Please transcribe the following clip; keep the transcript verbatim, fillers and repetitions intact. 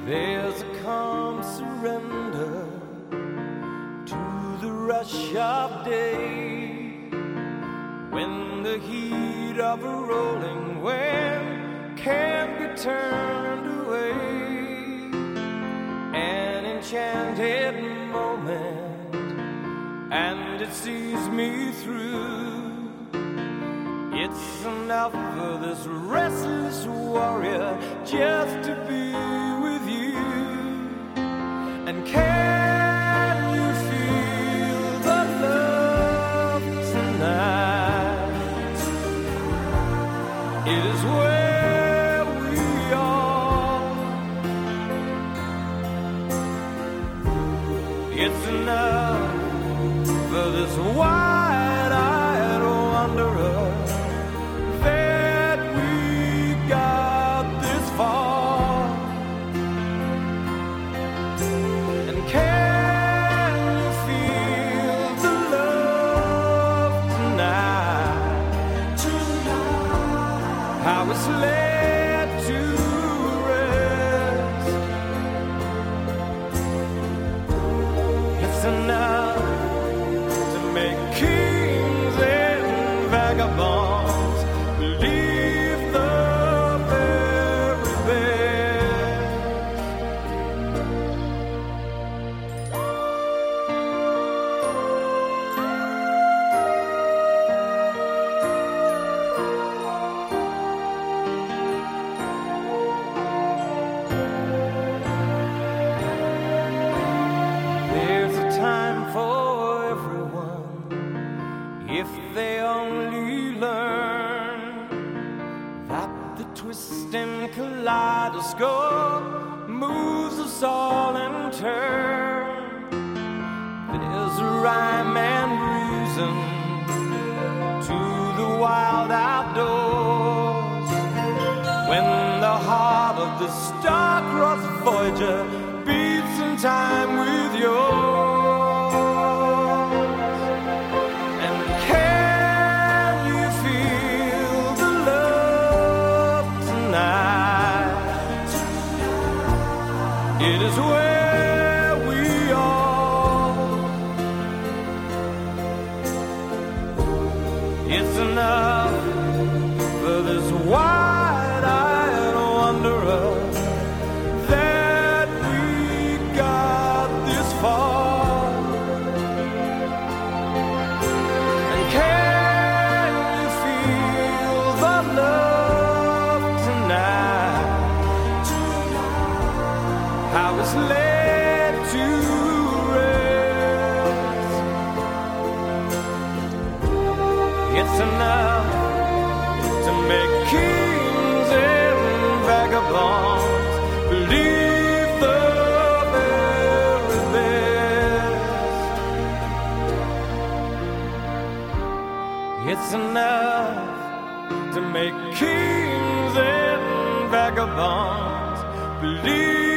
There's a calm surrender to the rush of day, when the heat of a rolling wind can't be turned away. An enchanted moment, and it sees me through. It's enough for this restless warrior just to be with you. And can you feel the love tonight? It is where we are. It's enough for this wide-eyed wanderer that we got this far. And can you feel the love tonight? Tonight. How it's laid to rest. It's enough to make kings and vagabonds believe the very best. There's a time for everyone if they only learn that the twisting kaleidoscope moves us all in turn. There's a rhyme and reason to the wild outdoors, when the heart of the star-crossed Voyager beats in time with yours. And can you feel the love tonight? It is where we are. It's enough for this wide-eyed wanderer that we got this far. And can you feel the love tonight? How it's laid to rest. It's enough to make kings and vagabonds believe the very best. It's enough to make kings and vagabonds believe